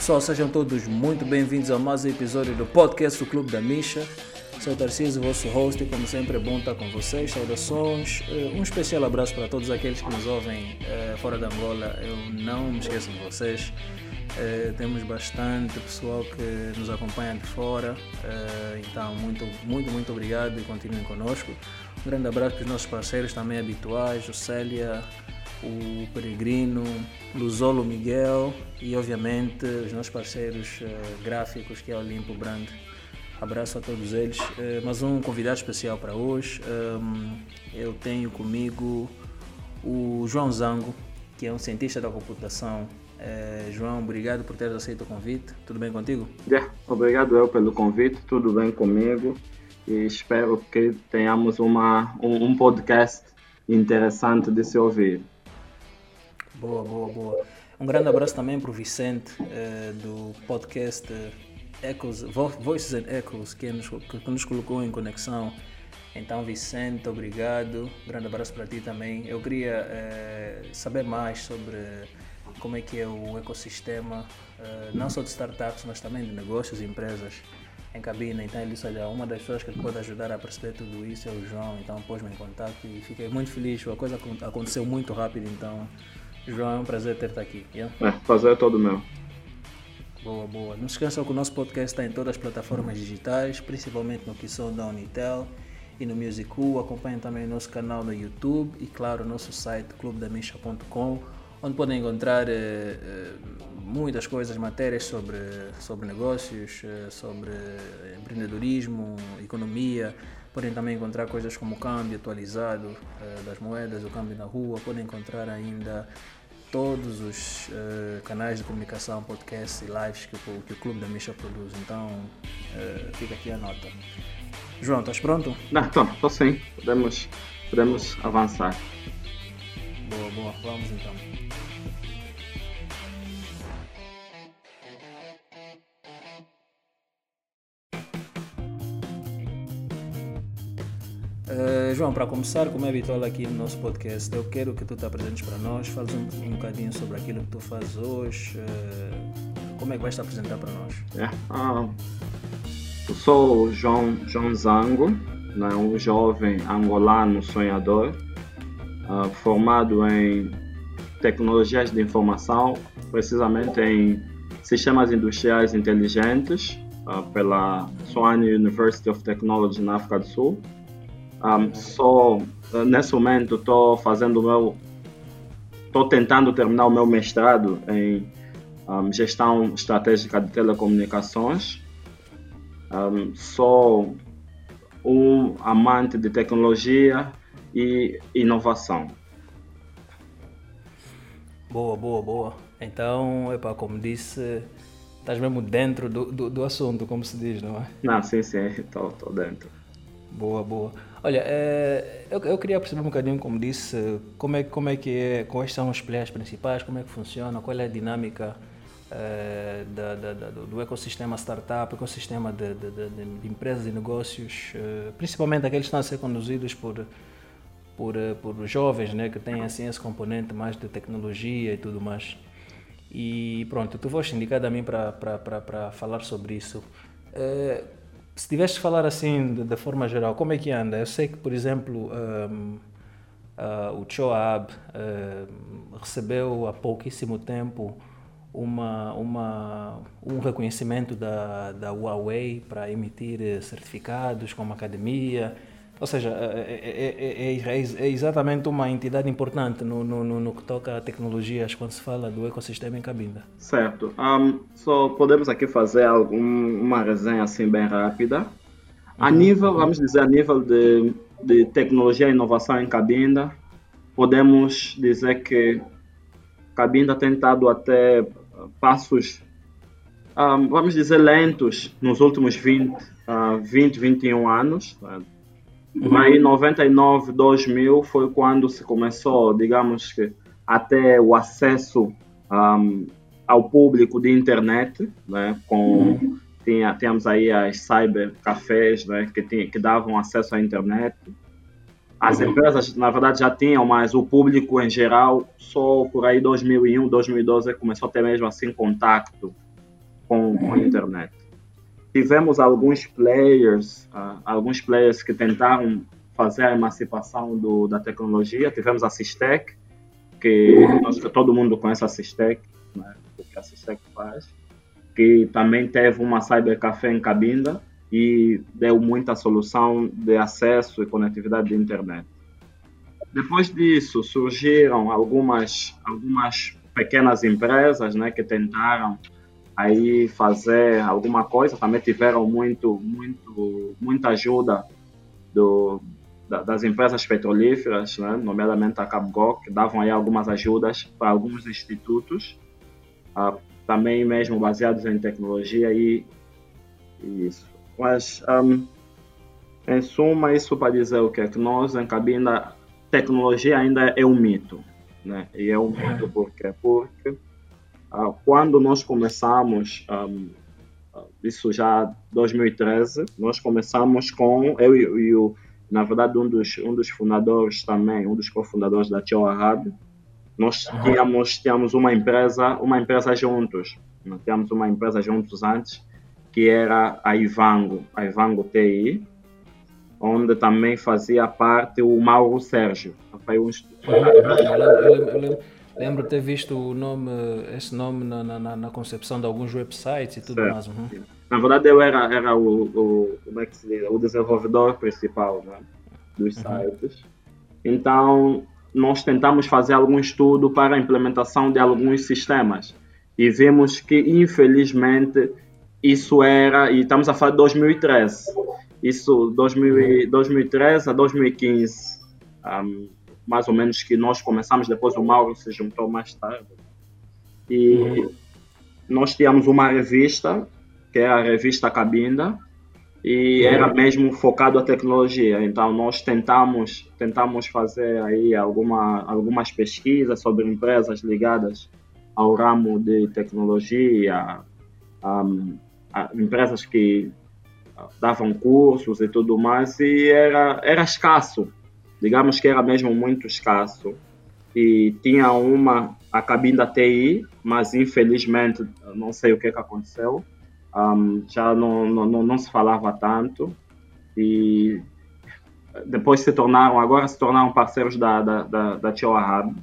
Pessoal, sejam todos muito bem-vindos a mais um episódio do podcast do Clube da Misha. Sou o Tarcísio, vosso host, e como sempre é bom estar com vocês. Saudações, um especial abraço para todos aqueles que nos ouvem fora da Angola. Eu não me esqueço de vocês. Temos bastante pessoal que nos acompanha de fora, então muito obrigado e continuem conosco. Um grande abraço para os nossos parceiros também habituais, o Célia, o Peregrino, Luzolo Miguel e obviamente os nossos parceiros gráficos, que é o Limpo Brand. Abraço a todos eles. Mas um convidado especial para hoje, eu tenho comigo o João Zango, que é um cientista da computação. João, obrigado por teres aceito o convite. Tudo bem contigo? Obrigado eu pelo convite, tudo bem comigo e espero que tenhamos um podcast interessante de se ouvir. Boa. Um grande abraço também para o Vicente, do podcast Echoes, Voices and Echoes, que nos colocou em conexão. Então, Vicente, obrigado. Um grande abraço para ti também. Eu queria saber mais sobre como é que é o ecossistema, não só de startups, mas também de negócios e empresas em Cabinda. Então ele disse, olha, uma das pessoas que pode ajudar a perceber tudo isso é o João, então pôs-me em contato e fiquei muito feliz. A coisa aconteceu muito rápido, então, João, é um prazer ter-te aqui. Yeah? Prazer é todo meu. Boa. Não se esqueçam que o nosso podcast está em todas as plataformas digitais, principalmente no que são da Unitel e no Musicu. Acompanhem também o nosso canal no YouTube e, claro, o nosso site clubedamisha.com, onde podem encontrar muitas coisas, matérias sobre negócios, sobre empreendedorismo, economia. Podem também encontrar coisas como o câmbio atualizado das moedas, o câmbio na rua. Podem encontrar ainda todos os canais de comunicação, podcasts e lives que o Clube da Misha produz. Então, fica aqui a nota. João, estás pronto? Estou sim. Podemos avançar. Boa. Vamos então. João, para começar, como é habitual aqui no nosso podcast, eu quero que tu te apresentes para nós, fales um bocadinho sobre aquilo que tu fazes hoje, como é que vais te apresentar para nós? Eu sou o João Zango, né, um jovem angolano sonhador, formado em tecnologias de informação, precisamente em sistemas industriais inteligentes, pela Tshwane University of Technology na África do Sul. Nesse momento estou tentando terminar o meu mestrado em gestão estratégica de telecomunicações. Sou um amante de tecnologia e inovação. Boa. Então, como disse, estás mesmo dentro do assunto, como se diz, não é? Não, sim, estou dentro. Boa. Olha, eu queria perceber um bocadinho, como disse, como é que é, quais são os players principais, como é que funciona, qual é a dinâmica do ecossistema startup, ecossistema de empresas e negócios, principalmente aqueles que estão a ser conduzidos por jovens, né, que têm assim esse componente mais de tecnologia e tudo mais. E pronto, tu foste indicado a mim para falar sobre isso. Se tivesse que falar assim de forma geral, como é que anda? Eu sei que, por exemplo, o Choab recebeu há pouquíssimo tempo um reconhecimento da Huawei para emitir certificados como academia. Ou seja, é exatamente uma entidade importante no que toca a tecnologias quando se fala do ecossistema em Cabinda. Certo. Só podemos aqui fazer uma resenha assim bem rápida. Vamos dizer, a nível de tecnologia e inovação em Cabinda, podemos dizer que Cabinda tem estado até passos, vamos dizer, lentos nos últimos 21 anos. Mas em 99, 2000 foi quando se começou, digamos que, até o acesso ao público de internet, né, tínhamos aí as cybercafés, né, que davam acesso à internet. As empresas, na verdade, já tinham, mas o público em geral, só por aí 2001, 2012, começou a ter mesmo assim contato com a internet. Tivemos alguns players que tentaram fazer a emancipação da tecnologia. Tivemos a Sistec, que todo mundo conhece a Sistec, né? O que a Sistec faz, que também teve uma cybercafé em Cabinda e deu muita solução de acesso e conectividade de internet. Depois disso, surgiram algumas pequenas empresas, né, que tentaram aí fazer alguma coisa. Também tiveram muita ajuda das empresas petrolíferas, né, nomeadamente a Cabgol, que davam aí algumas ajudas para alguns institutos, também mesmo baseados em tecnologia e isso. Mas, em suma, isso para dizer o que nós em Cabinda, tecnologia ainda é um mito, né? E é um mito por quê? Porque quando nós começamos, isso já 2013, nós começamos com na verdade, um dos fundadores também, um dos cofundadores da Tioa Hub. Nós tínhamos uma empresa juntos. Nós tínhamos uma empresa juntos antes, que era a Ivango TI, onde também fazia parte o Mauro Sérgio. Eu lembro de ter visto esse nome na concepção de alguns websites e tudo mais. Na verdade, eu era o desenvolvedor principal, né, dos sites. Então, nós tentamos fazer algum estudo para a implementação de alguns sistemas e vimos que, infelizmente, isso era, e estamos a falar de 2013, isso 2013 a 2015, mais ou menos, que nós começamos. Depois o Mauro se juntou mais tarde. E nós tínhamos uma revista, que é a revista Cabinda, e era mesmo focado a tecnologia. Então nós tentamos fazer aí algumas pesquisas sobre empresas ligadas ao ramo de tecnologia, empresas que davam cursos e tudo mais, e era escasso, digamos que era mesmo muito escasso. E tinha a Cabinda TI, mas infelizmente não sei o que aconteceu. Já não se falava tanto, e depois se tornaram parceiros da Tioa Hub.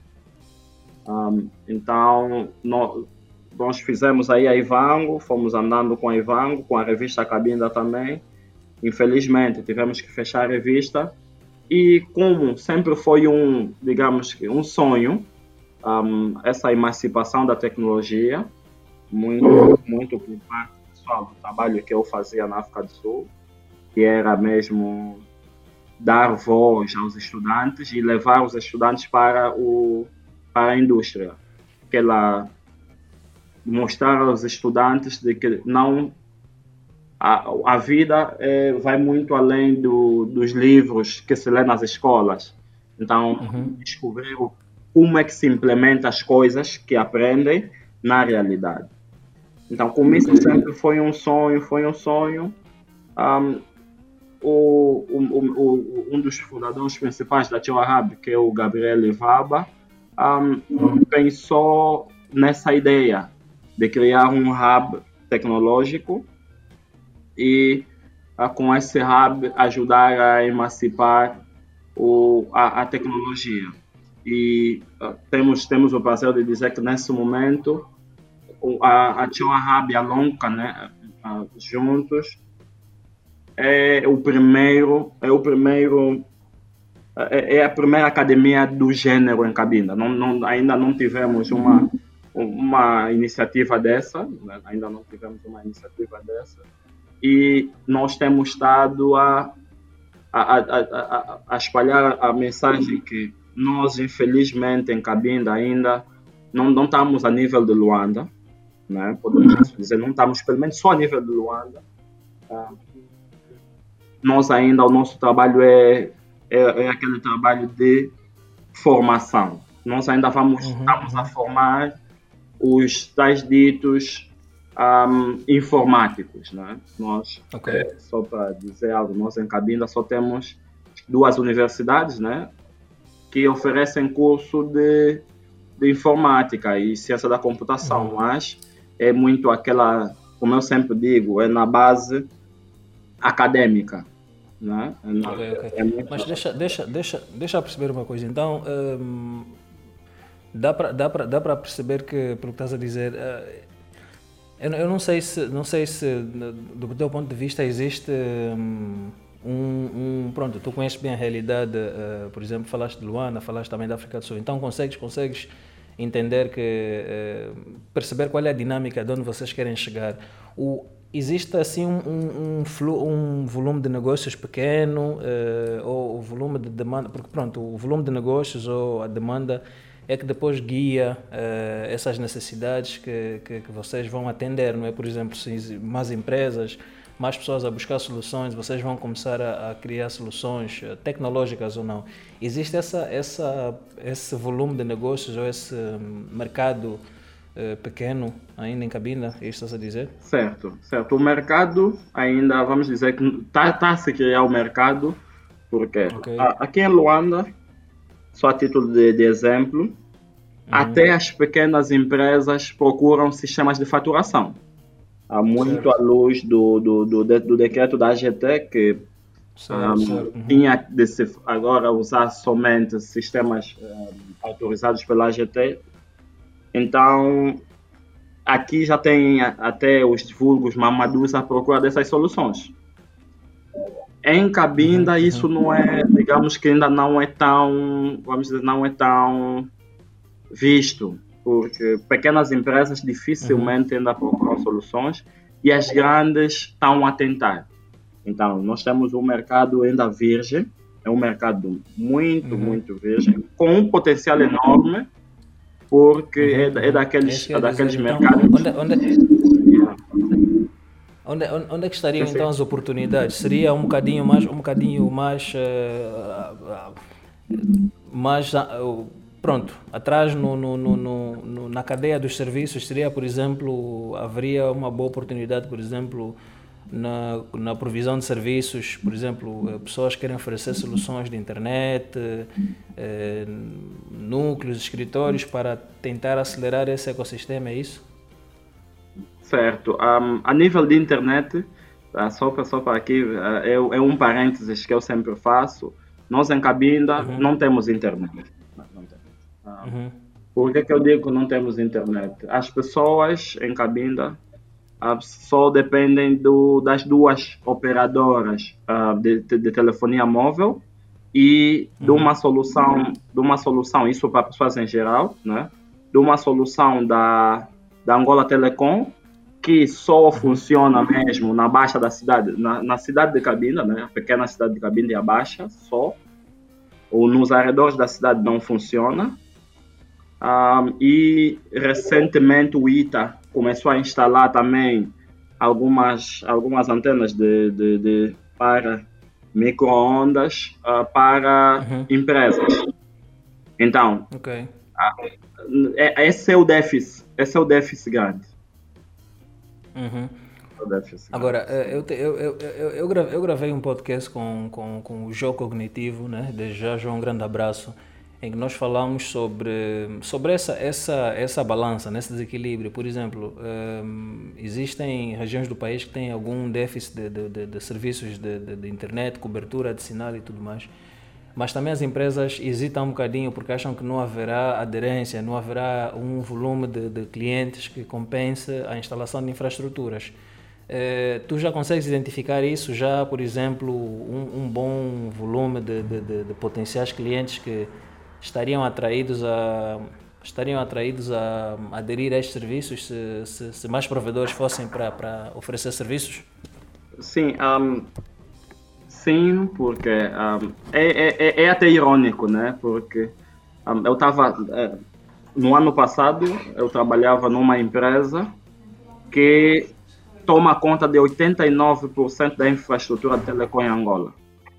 Então nós fizemos aí a Ivango, fomos andando com a Ivango, com a revista Cabinda também. Infelizmente tivemos que fechar a revista, e como sempre foi digamos que um sonho, essa emancipação da tecnologia, muito por parte pessoal, do trabalho que eu fazia na África do Sul, que era mesmo dar voz aos estudantes e levar os estudantes para a indústria, mostrar aos estudantes de que a vida vai muito além dos livros que se lê nas escolas. Então, descobrir como é que se implementa as coisas que aprendem na realidade. Então, como isso sempre foi um sonho, um dos fundadores principais da Tioa Hub, que é o Gabriel Ivaba, pensou nessa ideia de criar um hub tecnológico e, com esse hub, ajudar a emancipar a tecnologia. E temos o prazer de dizer que, nesse momento, a Tioa Hub e a Lonca, né, juntos, é a primeira academia do gênero em Cabinda. Ainda não tivemos uma iniciativa dessa, né? E nós temos estado a espalhar a mensagem que nós, infelizmente, em Cabinda ainda não estamos a nível de Luanda, né? Podemos dizer, não estamos pelo menos só a nível de Luanda. Nós ainda, o nosso trabalho é aquele trabalho de formação. Nós ainda estamos a formar os tais ditos informáticos, né? Nós, só para dizer algo, nós em Cabinda só temos 2 universidades, né, que oferecem curso de informática e ciência da computação, mas é muito como eu sempre digo, é na base acadêmica. Né? Ok. Mas deixa eu perceber uma coisa. Então, dá para perceber que, pelo que estás a dizer, eu não sei se, do teu ponto de vista, existe pronto, tu conheces bem a realidade, por exemplo, falaste de Luanda, falaste também da África do Sul, então consegues entender perceber qual é a dinâmica de onde vocês querem chegar. Existe assim um volume de negócios pequeno, ou o volume de demanda, porque pronto, o volume de negócios ou a demanda é que depois guia essas necessidades que vocês vão atender, não é? Por exemplo, se mais empresas, mais pessoas a buscar soluções, vocês vão começar a criar soluções tecnológicas ou não. Existe esse volume de negócios ou esse mercado pequeno ainda em Cabinda, é isso que estás a dizer? Certo. O mercado ainda, vamos dizer que está a se criar o mercado, porque aqui em Luanda, só a título de exemplo, até as pequenas empresas procuram sistemas de faturação. Há muito à luz do decreto da AGT, que tinha de se agora usar somente sistemas autorizados pela AGT. Então, aqui já tem até os vulgos mamadus à procura dessas soluções. Em Cabinda, isso não é, digamos que ainda não é tão, vamos dizer, não é tão visto, porque pequenas empresas dificilmente ainda procuram soluções e as grandes estão a tentar. Então, nós temos um mercado ainda virgem, é um mercado muito virgem, com um potencial enorme, porque é daqueles mercados. Onde é que estariam então as oportunidades? Seria um bocadinho mais pronto, atrás na cadeia dos serviços, seria, por exemplo, haveria uma boa oportunidade, por exemplo, na provisão de serviços, por exemplo, pessoas querem oferecer soluções de internet, núcleos, escritórios, para tentar acelerar esse ecossistema, é isso? Certo. A nível de internet, só para aqui, é um parênteses que eu sempre faço. Nós em Cabinda não temos internet. Por que eu digo que não temos internet? As pessoas em Cabinda só dependem das duas operadoras de telefonia móvel e de uma solução, isso para pessoas em geral, né? De uma solução da Angola Telecom, que só funciona mesmo na baixa da cidade, na cidade de Cabinda, né? A pequena cidade de Cabinda e a baixa, só. Ou nos arredores da cidade não funciona. E recentemente o ITA começou a instalar também algumas antenas para micro-ondas para empresas. Então, esse é o déficit grande. Agora, eu gravei um podcast com o João Cognitivo, né? Desde já, um grande abraço, em que nós falamos sobre essa balança, nesse desequilíbrio. Por exemplo, existem regiões do país que têm algum déficit de serviços de internet, cobertura de sinal e tudo mais, mas também as empresas hesitam um bocadinho porque acham que não haverá aderência, não haverá um volume de clientes que compense a instalação de infraestruturas. Tu já consegues identificar isso, já, por exemplo, um bom volume de potenciais clientes que estariam atraídos a aderir a estes serviços se mais provedores fossem para oferecer serviços? Sim, sim, porque é até irônico, né? Porque eu estava no ano passado eu trabalhava numa empresa que toma conta de 89% da infraestrutura de telecom em Angola.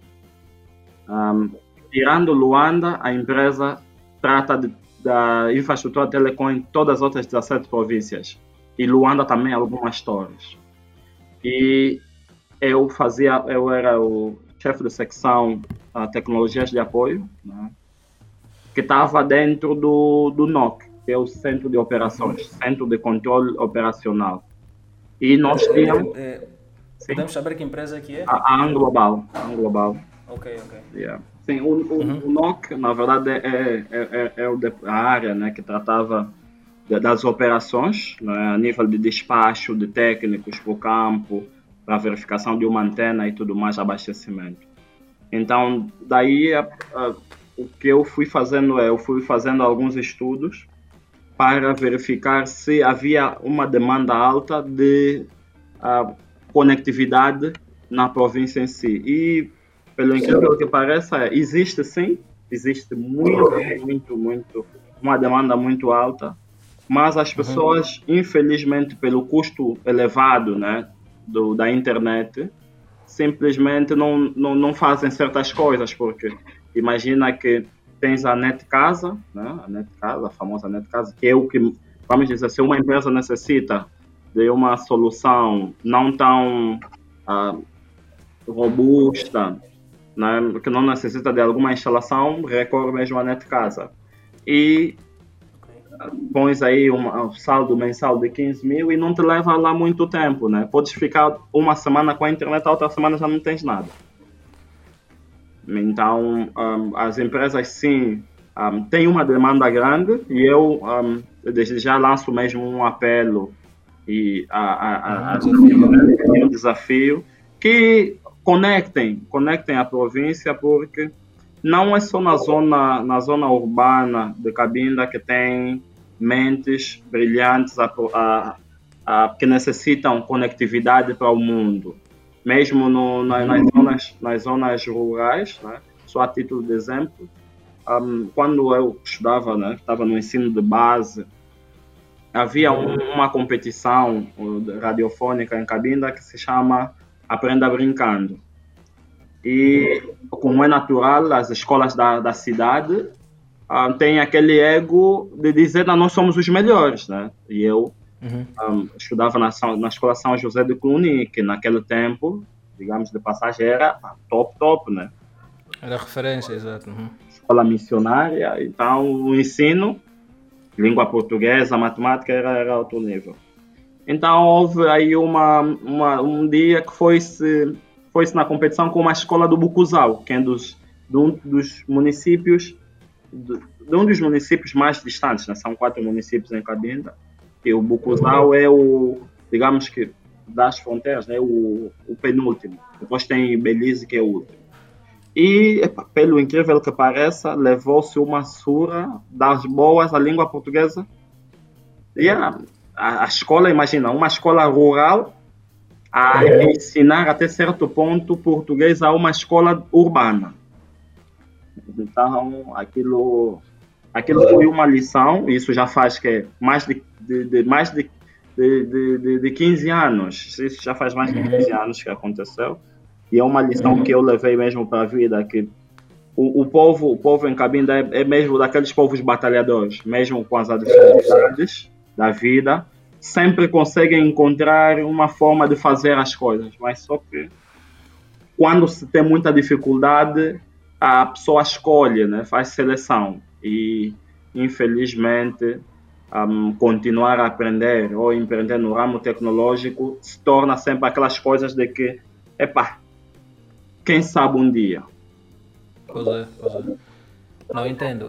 Tirando Luanda, a empresa trata da infraestrutura de telecom em todas as outras 17 províncias. E Luanda também algumas torres. E eu era o chefe de secção tecnologias de apoio, né, que estava dentro do NOC, que é o Centro de Operações, Centro de Controle Operacional. E nós tínhamos... Podemos saber que empresa que é? A Anglobal. Ok. Yeah. Sim, o NOC, na verdade, a área, né, que tratava das operações, né, a nível de despacho de técnicos para o campo, para a verificação de uma antena e tudo mais, abastecimento. Então, daí, o que eu fui fazendo alguns estudos para verificar se havia uma demanda alta de conectividade na província em si. E, pelo incrível que pareça, existe muito, uma demanda muito alta, mas as pessoas, infelizmente, pelo custo elevado, né, da internet, simplesmente não fazem certas coisas, porque imagina que tens a Net Casa, né, a famosa Net Casa, que é o que, vamos dizer, se uma empresa necessita de uma solução não tão robusta, né, que não necessita de alguma instalação, recorre mesmo à Net Casa. E pões aí um saldo mensal de 15 mil e não te leva lá muito tempo, né? Podes ficar uma semana com a internet, a outra semana já não tens nada. Então, as empresas sim têm uma demanda grande e eu desde já lanço mesmo um apelo e um desafio que conectem a província, porque não é só na zona urbana de Cabinda que tem mentes brilhantes que necessitam conectividade para o mundo. Mesmo nas zonas rurais, né? Só a título de exemplo, quando eu estudava, né, estava no ensino de base, havia uma competição radiofônica em Cabinda que se chama Aprenda Brincando. E, como é natural, as escolas da cidade têm aquele ego de dizer que nós somos os melhores, né? E eu estudava na Escola São José de Cluny, que naquele tempo, digamos, de passagem era top, né? Era referência, exato. Escola missionária, então o ensino, língua portuguesa, matemática era outro nível. Então houve aí um dia que foi-se na competição com uma escola do Bucuzal, que é de um dos municípios mais distantes, né? São 4 municípios em Cabinda, e o Bucuzal é digamos que, das fronteiras, né? O penúltimo. Depois tem Belize, que é o último. E, pelo incrível que pareça, levou-se uma surra das boas à língua portuguesa. E a escola, imagina, uma escola rural a ensinar até certo ponto português a uma escola urbana. Então, aquilo foi uma lição. Isso já faz mais de 15 anos. Isso já faz mais de 15 anos que aconteceu. E é uma lição que eu levei mesmo para a vida, que o povo em Cabinda é mesmo daqueles povos batalhadores, mesmo com as adversidades da vida, sempre conseguem encontrar uma forma de fazer as coisas, mas só que quando se tem muita dificuldade, a pessoa escolhe, né? Faz seleção e, infelizmente, continuar a aprender ou empreender no ramo tecnológico se torna sempre aquelas coisas de que, quem sabe um dia. Pois é. Não, entendo.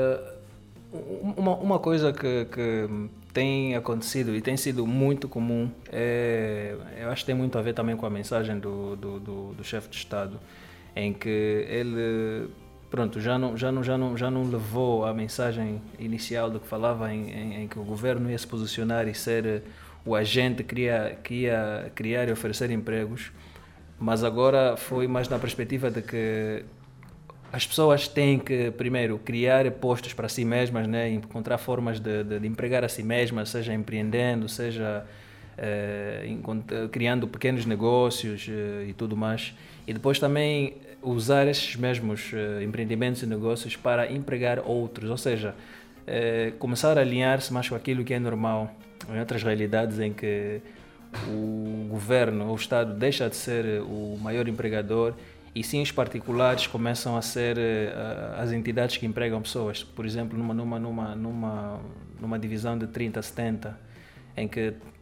Uma coisa que tem acontecido e tem sido muito comum, eu acho que tem muito a ver também com a mensagem do chefe de Estado, em que ele, pronto, já não levou a mensagem inicial do que falava em que o governo ia se posicionar e ser o agente que ia criar e oferecer empregos, mas agora foi mais na perspectiva de que as pessoas têm que, primeiro, criar postos para si mesmas, né? Encontrar formas de empregar a si mesmas, seja empreendendo, seja criando pequenos negócios e tudo mais. E depois também usar esses mesmos empreendimentos e negócios para empregar outros, ou seja, começar a alinhar-se mais com aquilo que é normal em outras realidades em que o governo ou o Estado deixa de ser o maior empregador e sim os particulares começam a ser as entidades que empregam pessoas. Por exemplo, numa divisão de 30-70, em que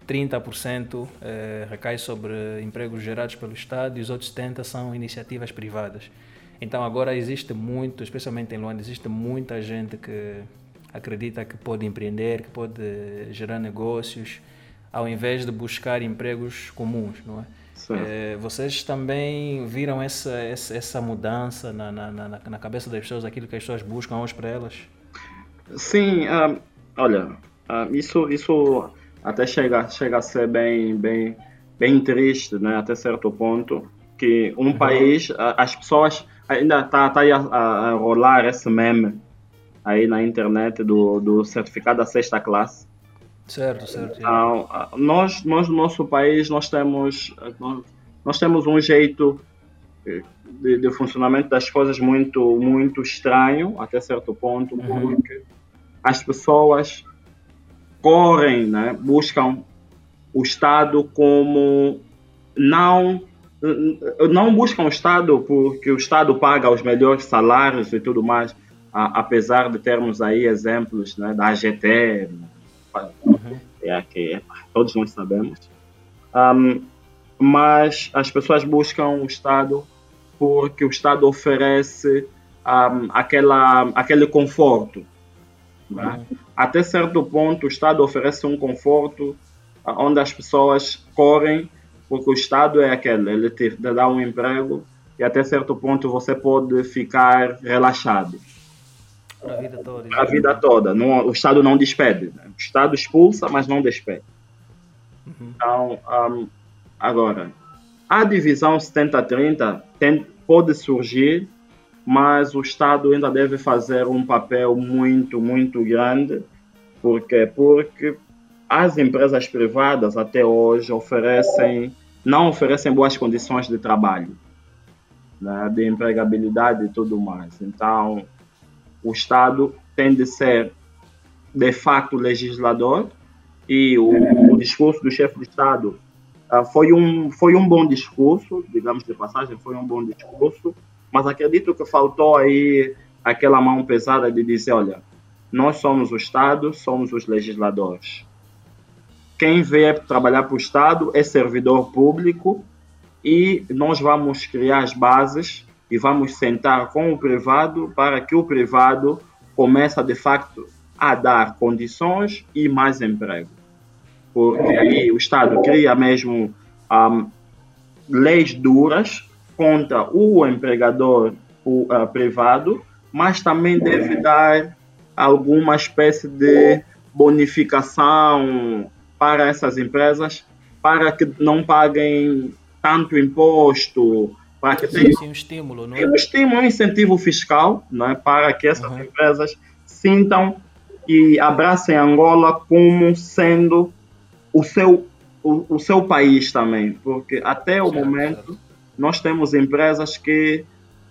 30% recai sobre empregos gerados pelo Estado e os outros 70% são iniciativas privadas. Então agora existe muito, especialmente em Luanda, existe muita gente que acredita que pode empreender, que pode gerar negócios, ao invés de buscar empregos comuns, não é? Vocês também viram essa mudança na cabeça das pessoas, aquilo que as pessoas buscam hoje para elas? Sim, olha, isso até chega a ser bem triste, né? Até certo ponto, que um país, as pessoas ainda tá aí a rolar esse meme aí na internet do certificado da sexta classe. Certo. Então, nós no nosso país, nós temos um jeito de funcionamento das coisas muito estranho, até certo ponto, porque as pessoas correm, né, buscam o Estado como não buscam o Estado porque o Estado paga os melhores salários e tudo mais, apesar de termos aí exemplos, né, da AGT, que todos nós sabemos, mas as pessoas buscam o Estado porque o Estado oferece aquele conforto. Né? Até certo ponto, o Estado oferece um conforto onde as pessoas correm, porque o Estado é aquele, ele te dá um emprego e até certo ponto você pode ficar relaxado. Para a vida toda. Para a vida toda. Não, o Estado não despede. Né? O Estado expulsa, mas não despede. Então, agora, a divisão 70-30 pode surgir, mas o Estado ainda deve fazer um papel muito grande. Por quê? Porque as empresas privadas até hoje não oferecem boas condições de trabalho, né, de empregabilidade e tudo mais. Então, o Estado tem de ser, de facto, legislador, e o discurso do chefe de Estado foi um bom discurso, digamos de passagem, foi um bom discurso, mas acredito que faltou aí aquela mão pesada de dizer, olha, nós somos o Estado, somos os legisladores. Quem vier trabalhar para o Estado é servidor público e nós vamos criar as bases e vamos sentar com o privado para que o privado comece, de facto, a dar condições e mais emprego. Porque aí o Estado cria mesmo leis duras contra o empregador privado, mas também deve dar alguma espécie de bonificação para essas empresas, para que não paguem tanto imposto, para que tenha um estímulo, não é? Um estímulo, um incentivo fiscal, não é? Para que essas empresas sintam e abracem Angola como sendo o seu país também, porque até o momento nós temos empresas que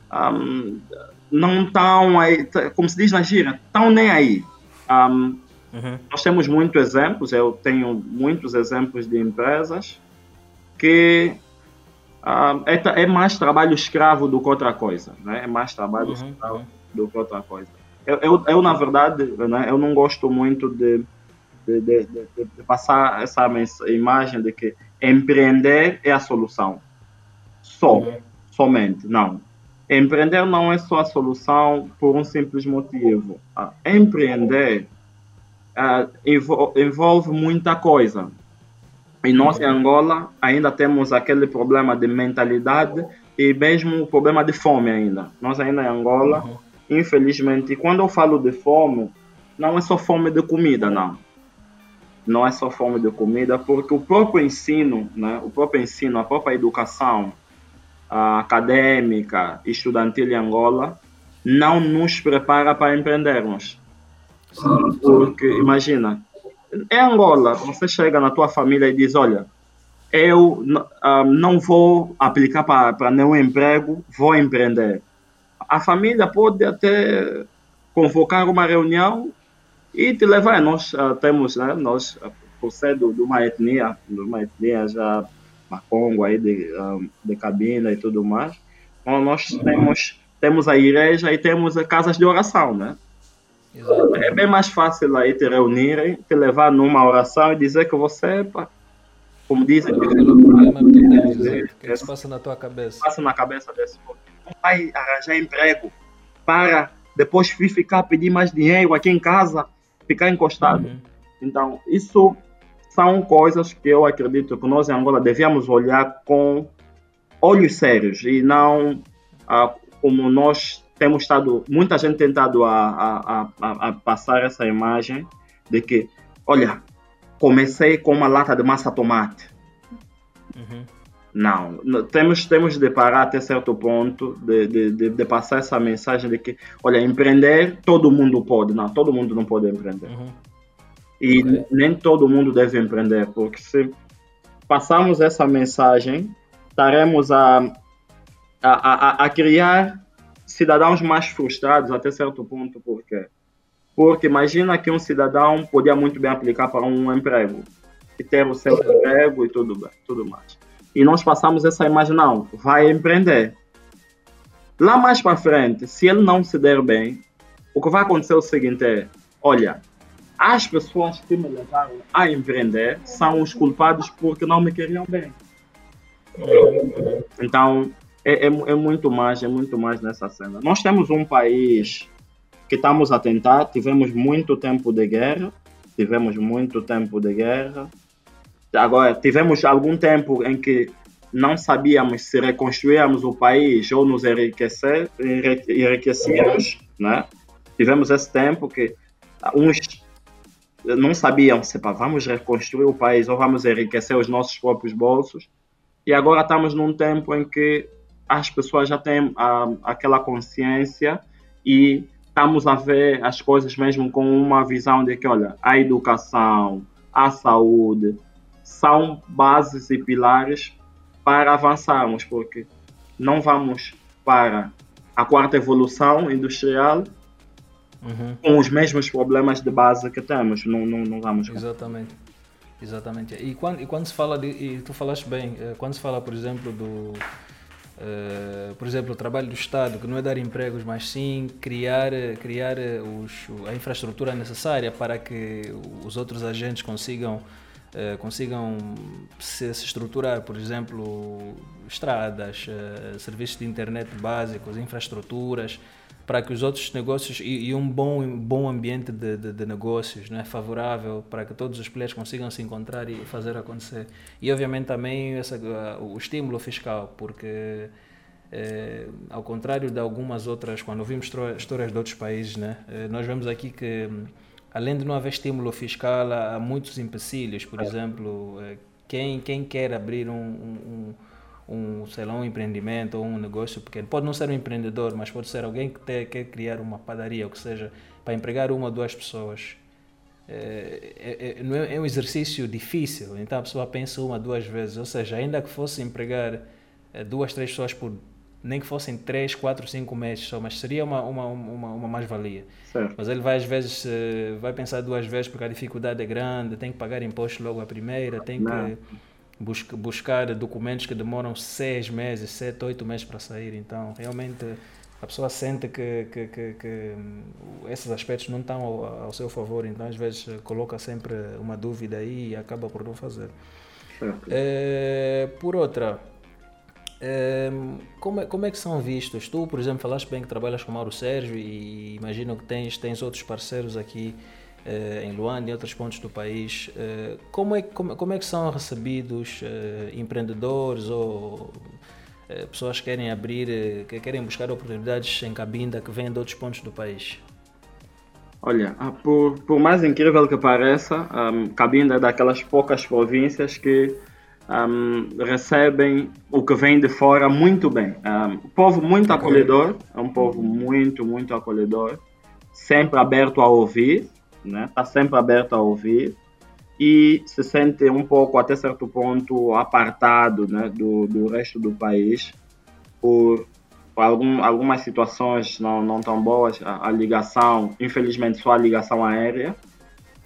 não estão aí, como se diz na gíria, estão nem aí. Nós temos muitos exemplos, eu tenho muitos exemplos de empresas que é mais trabalho escravo do que outra coisa, né? É mais trabalho escravo do que outra coisa. Eu na verdade, né, eu não gosto muito de passar essa imagem de que empreender é a solução. Somente, não. Empreender não é só a solução por um simples motivo. Empreender envolve muita coisa. E nós em Angola ainda temos aquele problema de mentalidade e mesmo o problema de fome ainda. Nós ainda em Angola, infelizmente, quando eu falo de fome, não é só fome de comida, não. Não é só fome de comida, porque o próprio ensino, né, a própria educação acadêmica e estudantil em Angola não nos prepara para empreendermos. Porque, imagina, em Angola, você chega na tua família e diz, olha, eu não vou aplicar para nenhum emprego, vou empreender. A família pode até convocar uma reunião e te levar. Nós temos, né, nós, por ser de uma etnia já Macongo, aí de Cabinda e tudo mais, nós temos a igreja e temos casas de oração, né? Exato. É bem mais fácil aí te reunirem, te levar numa oração e dizer que você como dizem, Qual é o problema que tu tens, exato? O que é que se passa na tua cabeça? passa na cabeça desse povo. Não vai arranjar emprego para depois ficar pedir mais dinheiro aqui em casa, ficar encostado. Então, isso são coisas que eu acredito que nós em Angola devíamos olhar com olhos sérios e não como nós temos estado, muita gente tentado a passar essa imagem de que, olha, comecei com uma lata de massa tomate. Não, temos de parar até certo ponto de passar essa mensagem de que, olha, empreender todo mundo pode. Não, todo mundo não pode empreender. E nem todo mundo deve empreender, porque se passarmos essa mensagem, estaremos a criar cidadãos mais frustrados até certo ponto. Por quê? Porque imagina que um cidadão podia muito bem aplicar para um emprego e ter o seu emprego e tudo mais. E nós passamos essa imagem, não, vai empreender. Lá mais para frente, se ele não se der bem, o que vai acontecer é o seguinte, olha, as pessoas que me levaram a empreender são os culpados porque não me queriam bem. Então, é muito mais nessa cena. Nós temos um país que estamos a tentar, tivemos muito tempo de guerra, agora tivemos algum tempo em que não sabíamos se reconstruíamos o país ou nos enriquecíamos, né? Tivemos esse tempo que uns não sabiam se vamos reconstruir o país ou vamos enriquecer os nossos próprios bolsos, e agora estamos num tempo em que as pessoas já têm aquela consciência e estamos a ver as coisas mesmo com uma visão de que, olha, a educação, a saúde são bases e pilares para avançarmos, porque não vamos para a quarta evolução industrial com os mesmos problemas de base que temos, não vamos. Exatamente. E quando se fala e tu falaste bem, quando se fala, por exemplo, o trabalho do Estado, que não é dar empregos, mas sim criar a infraestrutura necessária para que os outros agentes consigam se estruturar, por exemplo, estradas, serviços de internet básicos, infraestruturas, para que os outros negócios e um bom ambiente de negócios, né, favorável para que todos os players consigam se encontrar e fazer acontecer. E obviamente também o estímulo fiscal, porque ao contrário de algumas outras, quando ouvimos histórias de outros países, né, nós vemos aqui que além de não haver estímulo fiscal, há muitos empecilhos. Por exemplo, quem quer abrir um empreendimento ou um negócio pequeno, pode não ser um empreendedor, mas pode ser alguém que quer criar uma padaria, ou que seja, para empregar uma ou duas pessoas. É um exercício difícil, então a pessoa pensa uma ou duas vezes, ou seja, ainda que fosse empregar 2, 3 pessoas nem que fossem 3, 4, 5 meses só, mas seria uma mais-valia. Certo. Mas ele vai, às vezes, vai pensar 2 vezes porque a dificuldade é grande, tem que pagar imposto logo à primeira, tem que buscar documentos que demoram 6 meses, 7, 8 meses para sair. Então, realmente, a pessoa sente que esses aspectos não estão ao seu favor, então, às vezes, coloca sempre uma dúvida aí e acaba por não fazer. Por outra, como é que são vistos? Tu, por exemplo, falaste bem que trabalhas com Mauro Sérgio e imagino que tens outros parceiros aqui em Luanda e em outros pontos do país. Como é que são recebidos empreendedores ou pessoas que querem abrir, que querem buscar oportunidades em Cabinda que vêm de outros pontos do país? Olha, por mais incrível que pareça, Cabinda é daquelas poucas províncias que recebem o que vem de fora muito bem. Um povo muito acolhedor, é um povo muito, muito acolhedor, sempre aberto a ouvir, né? Está sempre aberto a ouvir e se sente um pouco, até certo ponto, apartado, né, do resto do país por algumas situações não tão boas, a ligação, infelizmente só a ligação aérea.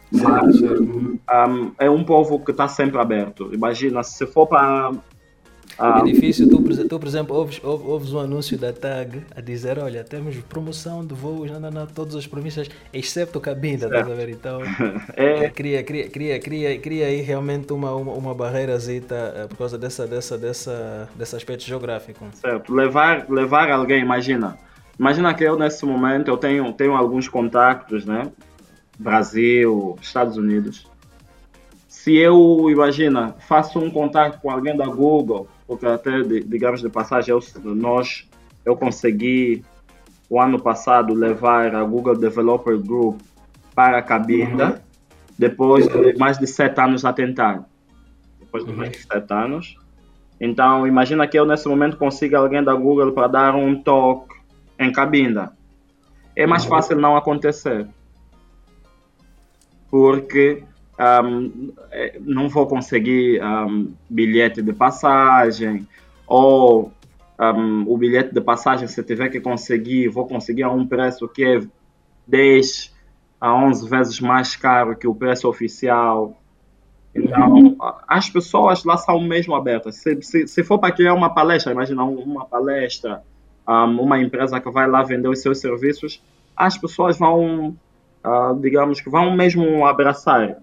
Mas é um povo que está sempre aberto. Imagina, se for para É difícil, tu, por exemplo, ouves um anúncio da TAG a dizer, olha, temos promoção de voos na todas as províncias, excepto Cabinda, estás a ver? Então, É, cria aí realmente uma barreirazita por causa desse aspecto geográfico. certo. Levar alguém, imagina que eu nesse momento eu tenho alguns contactos, né? Brasil, Estados Unidos. Se eu, imagina, faço um contato com alguém da Google, porque até, digamos de passagem, eu consegui, o ano passado, levar a Google Developer Group para a Cabinda, depois de mais de 7 anos a tentar. Depois de mais de 7 anos. Então, imagina que eu, nesse momento, consiga alguém da Google para dar um toque em Cabinda. É mais fácil não acontecer. Porque não vou conseguir bilhete de passagem, ou o bilhete de passagem, se tiver que conseguir, vou conseguir a um preço que é 10 a 11 vezes mais caro que o preço oficial. Então, as pessoas lá são mesmo abertas. Se for para criar uma palestra, imagina uma palestra, uma empresa que vai lá vender os seus serviços, as pessoas vão, digamos que vão mesmo abraçar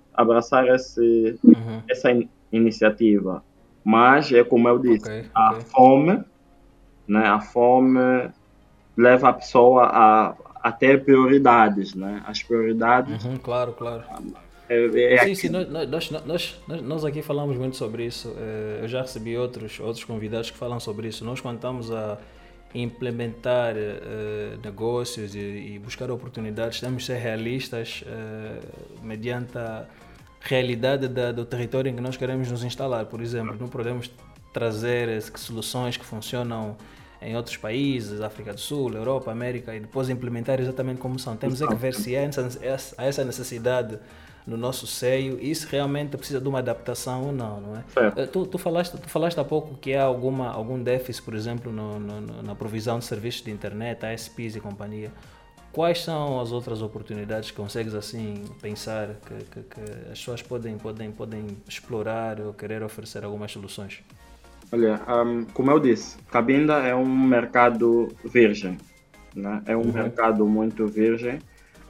essa iniciativa. Mas é como eu disse, a fome, né? A fome leva a pessoa a ter prioridades, né? As prioridades. Claro. Sim, nós aqui falamos muito sobre isso. Eu já recebi outros convidados que falam sobre isso. Nós, quando estamos a implementar negócios e buscar oportunidades, temos que ser realistas mediante a realidade do território em que nós queremos nos instalar. Por exemplo, não podemos trazer soluções que funcionam em outros países, África do Sul, Europa, América, e depois implementar exatamente como são. Temos que ver se há essa necessidade no nosso seio e se realmente precisa de uma adaptação ou não, não é? Tu falaste há pouco que há algum déficit, por exemplo, na provisão de serviços de internet, ASPs e companhia. Quais são as outras oportunidades que consegues assim pensar que as pessoas podem explorar ou querer oferecer algumas soluções? Olha, como eu disse, Cabinda é um mercado virgem, né? É um mercado muito virgem,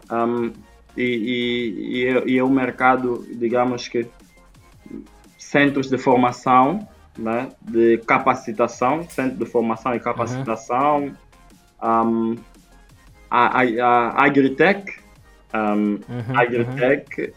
e é um mercado, digamos que, centros de formação, né? De capacitação, centro de formação e capacitação, a Agritech, Agritech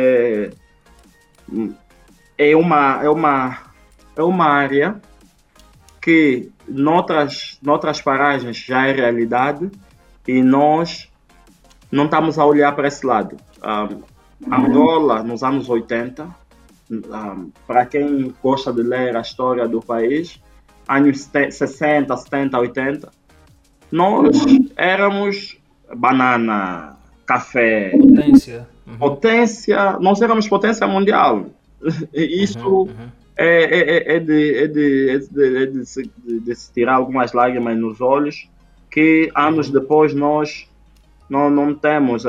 é uma área que noutras paragens já é realidade e nós não estamos a olhar para esse lado. Angola, nos anos 80, para quem gosta de ler a história do país, anos 60, 70, 80, nós éramos banana, café, potência, nós éramos potência mundial. Isso é de se tirar algumas lágrimas nos olhos, que anos depois nós não temos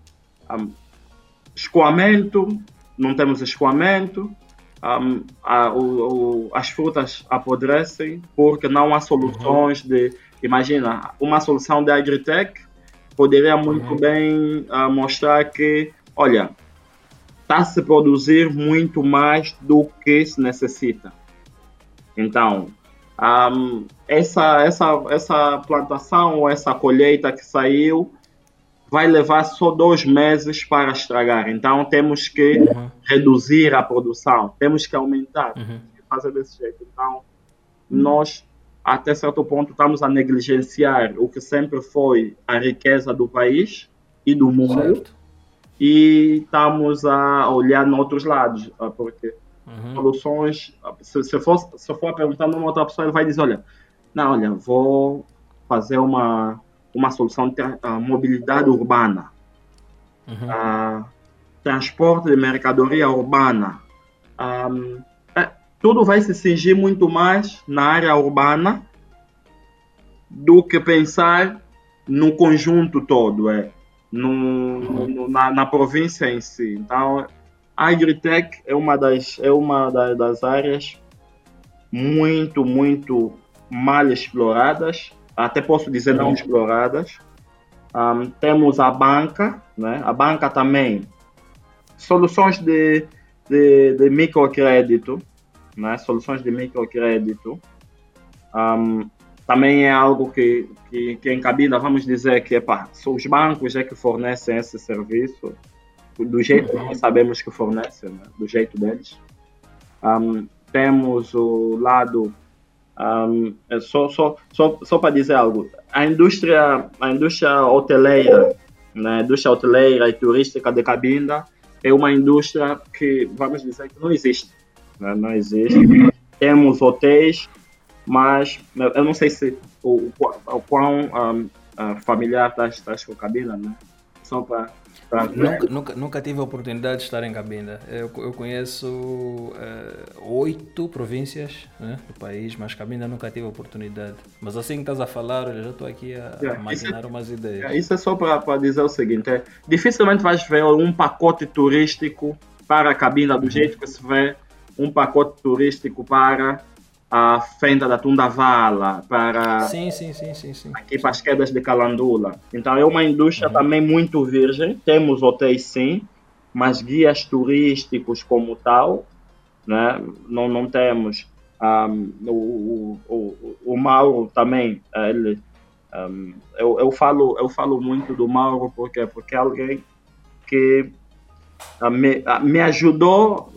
escoamento, as frutas apodrecem porque não há soluções imagina, uma solução de Agritech poderia muito bem mostrar que, olha, está a se produzir muito mais do que se necessita. Então, essa plantação ou essa colheita que saiu vai levar só 2 meses para estragar. Então, temos que reduzir a produção, temos que aumentar, temos que fazer desse jeito. Então, nós, até certo ponto, estamos a negligenciar o que sempre foi a riqueza do país e do mundo. Certo. E estamos a olhar em outros lados, porque soluções, se for perguntando a uma outra pessoa, ele vai dizer, olha, vou fazer uma solução de mobilidade urbana, transporte de mercadoria urbana, tudo vai se cingir muito mais na área urbana do que pensar no conjunto todo, na província em si. Então, a Agritech é uma das áreas muito, muito mal exploradas, até posso dizer não exploradas. Temos a banca, né? A banca também, soluções de microcrédito, né? Soluções de microcrédito. Também é algo que em Cabinda, vamos dizer que são os bancos que fornecem esse serviço, do jeito que nós sabemos que fornecem, né? Do jeito deles. Temos o lado, só para dizer algo, a indústria hoteleira, né? A indústria hoteleira e turística de Cabinda é uma indústria que, vamos dizer, que não existe, né? Não existe. Temos hotéis, mas eu não sei se o quão familiar estás com Cabinda, né? Só para Nunca tive a oportunidade de estar em Cabinda. Eu conheço 8 províncias, né, do país, mas Cabinda nunca tive a oportunidade. Mas assim que estás a falar, eu já estou aqui a imaginar umas ideias. Isso é só para dizer o seguinte: dificilmente vais ver um pacote turístico para Cabinda do jeito que se vê um pacote turístico para a Fenda da Tundavala, para Sim. aqui para as quedas de Calandula. Então é uma indústria também muito virgem. Temos hotéis sim, mas guias turísticos como tal, né? Não temos. O Mauro também, ele, eu falo muito do Mauro porque é alguém que me ajudou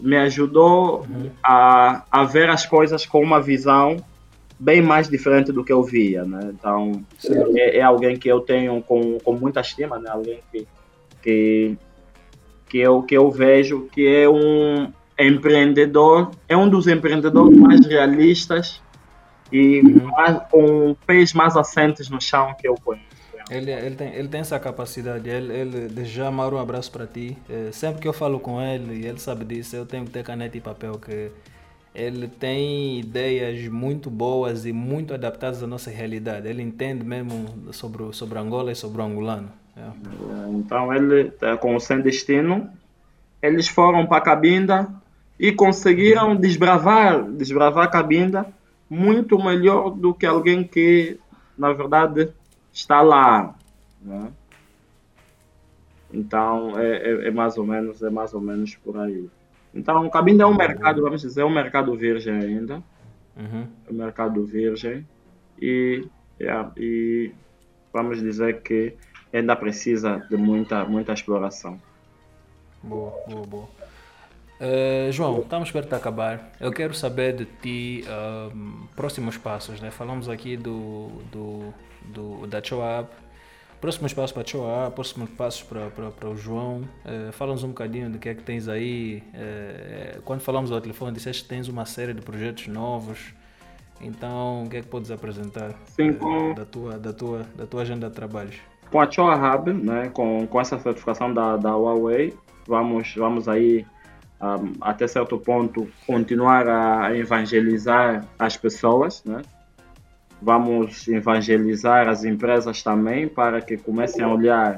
a ver as coisas com uma visão bem mais diferente do que eu via, né? Então é alguém que eu tenho com muita estima, né? Alguém que eu vejo que é um empreendedor, é um dos empreendedores mais realistas e com pés mais assentes no chão que eu conheço. Ele tem essa capacidade. Ele desde já, Mauro, um abraço para ti. Sempre que eu falo com ele, e ele sabe disso, eu tenho que ter caneta e papel, que ele tem ideias muito boas e muito adaptadas à nossa realidade. Ele entende mesmo sobre Angola e sobre o angolano. Então ele, com o Sem Destino, eles foram para Cabinda e conseguiram desbravar Cabinda muito melhor do que alguém que, na verdade, está lá, né? Então é mais ou menos por aí. Então Cabinda é um mercado, vamos dizer, é um mercado virgem ainda, é um mercado virgem e vamos dizer que ainda precisa de muita exploração. Boa. João, estamos perto de acabar. Eu quero saber de ti próximos passos, né? Falamos aqui da Choab, próximos passos para a Choab, próximos passos para o João. Fala-nos um bocadinho do que é que tens aí. Quando falamos ao telefone, disseste que tens uma série de projetos novos. Então, o que é que podes apresentar da tua agenda de trabalhos? Com a Choab Hub, né? Com essa certificação da Huawei, vamos aí até certo ponto continuar a evangelizar as pessoas, né? Vamos evangelizar as empresas também para que comecem a olhar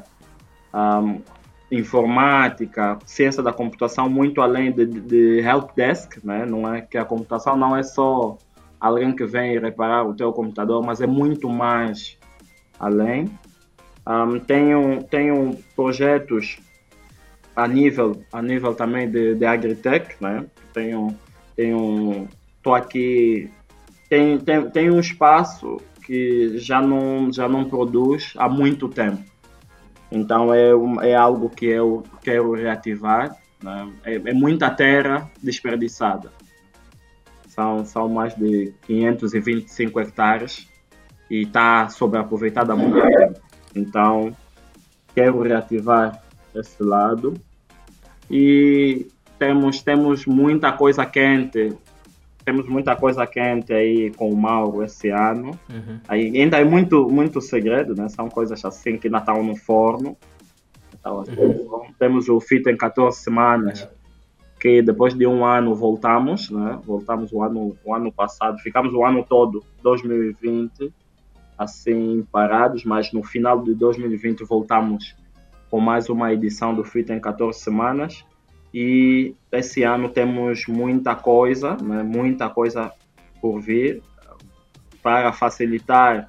informática, ciência da computação muito além de help desk, né? Não é que a computação não é só alguém que vem reparar o teu computador, mas é muito mais além. Tenho projetos a nível também de agritech, né? Tô aqui, tem um espaço que já não produz há muito tempo. Então é algo que eu quero reativar, né? É muita terra desperdiçada. São mais de 525 hectares e está sobreaproveitada há muito tempo. Então quero reativar esse lado. E temos muita coisa quente. Temos muita coisa quente aí com o Mauro esse ano. Aí ainda é muito segredo, né? São coisas assim que ainda estão no forno. Então, temos o FIT em 14 semanas, que depois de um ano voltamos, né? Voltamos o ano passado. Ficamos o ano todo, 2020, assim, parados. Mas no final de 2020 voltamos com mais uma edição do FIT em 14 semanas. E esse ano temos muita coisa, né? Muita coisa por vir, para facilitar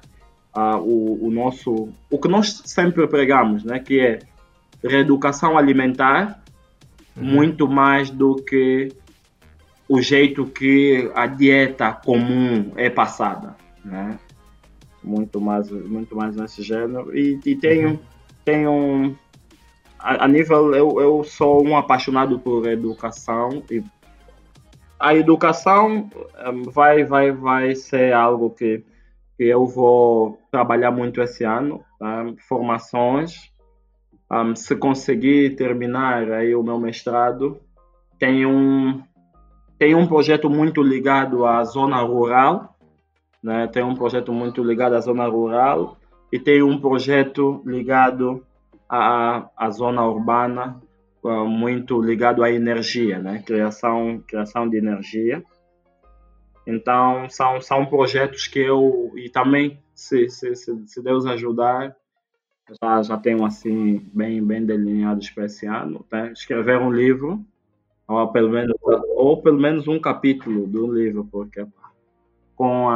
o que nós sempre pregamos, né, que é reeducação alimentar, muito mais do que o jeito que a dieta comum é passada, né? Muito mais nesse gênero. E tenho a nível, eu sou um apaixonado por educação, e a educação vai ser algo que eu vou trabalhar muito esse ano, tá? Formações. Se conseguir terminar aí o meu mestrado, tem um projeto muito ligado à zona rural, né? Tem um projeto muito ligado à zona rural e tem um projeto ligado à zona urbana, muito ligado à energia, né? Criação de energia. Então, são projetos que e também, se Deus ajudar, já tenho assim bem delineados para esse ano, tá? Escrever um livro, ou pelo menos um capítulo do livro, porque com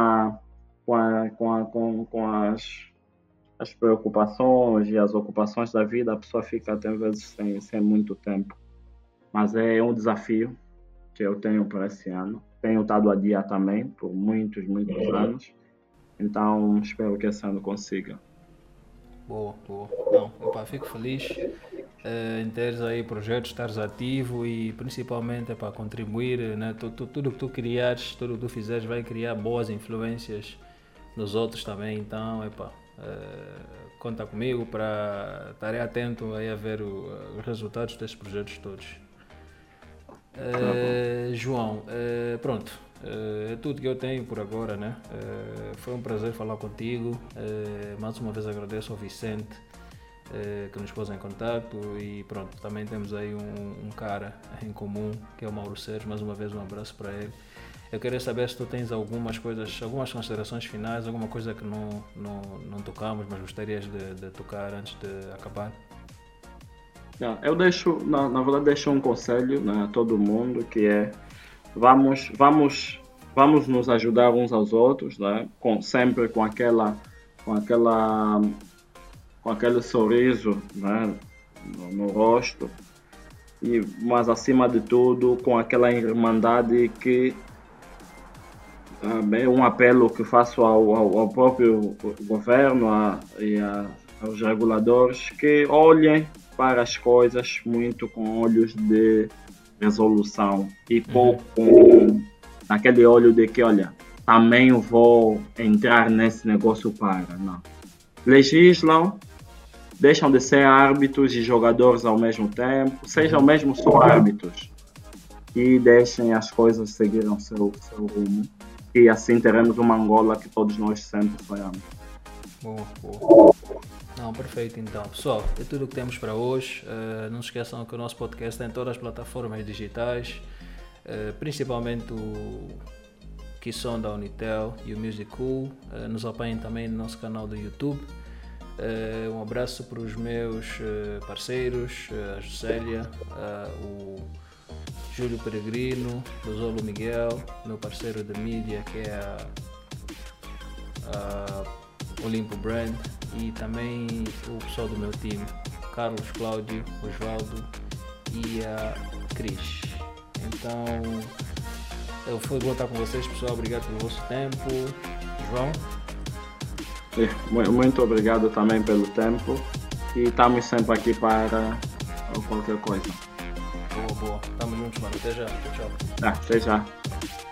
as preocupações e as ocupações da vida, a pessoa fica até às vezes sem muito tempo. Mas é um desafio que eu tenho para esse ano. Tenho estado a dia também por muitos anos. Então, espero que esse ano consiga. Boa. Não, fico feliz em teres aí projetos, estares ativo e principalmente para contribuir, né? Tudo que tu criares, tudo que tu fizeres vai criar boas influências nos outros também. Então, conta comigo para estar atento aí a ver os resultados desses projetos todos. João, pronto, é tudo que eu tenho por agora, né? Foi um prazer falar contigo. Mais uma vez agradeço ao Vicente que nos pôs em contato e pronto, também temos aí um cara em comum que é o Mauro Sérgio. Mais uma vez um abraço para ele. Eu queria saber se tu tens algumas considerações finais, alguma coisa que não tocamos, mas gostarias de tocar antes de acabar. Eu na verdade deixo um conselho, né, a todo mundo, que é vamos nos ajudar uns aos outros, né, sempre com aquele sorriso, né, no rosto, mas acima de tudo com aquela irmandade que é um apelo que faço ao próprio governo e aos reguladores, que olhem para as coisas muito com olhos de resolução e pouco com aquele olho de que, olha, também vou entrar nesse negócio para. Não. Legislam, deixam de ser árbitros e jogadores ao mesmo tempo, sejam mesmo só árbitros e deixem as coisas seguirem o seu rumo, e assim teremos uma Angola que todos nós sempre sonhamos. Boa. Não, perfeito então. Pessoal, é tudo o que temos para hoje. Não se esqueçam que o nosso podcast tem todas as plataformas digitais, principalmente o Kisson da Unitel e o Musicool. Nos apanhem também no nosso canal do YouTube. Um abraço para os meus parceiros, a Juscelia, o Júlio Peregrino, o Zolo Miguel, meu parceiro de mídia, que é a Olimpo Brand, e também o pessoal do meu time, Carlos, Cláudio, Osvaldo e a Cris. Então, foi bom estar com vocês, pessoal. Obrigado pelo vosso tempo. João? Muito obrigado também pelo tempo e estamos sempre aqui para qualquer coisa. Boa. Estamos juntos, mano. Até já. Tchau. Até já.